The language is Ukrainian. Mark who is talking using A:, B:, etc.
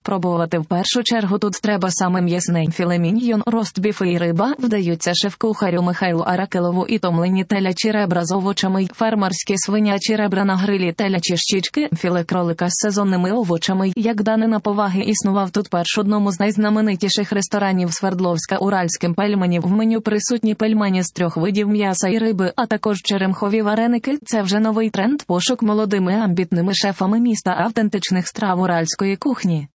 A: спробувати в першу чергу тут треба саме м'ясний філе міньйон, ростбіф і риба, вдаються шеф-кухарю Михайлу Аракелову і томлені телячі ребра з овочами й фермерські свинячі ребра на грилі, телячі щічки, філе кролика з сезонними овочами. Як данина поваги існував тут перш одному з найзнаменитіших ресторанів Свердловська уральським пельменів. В меню присутні пельмені з 3 видів м'яса і риби, а також черемхові вареники. Це вже новий тренд, пошук молодими амбітними шефами міста автентичних страв уральської кухні.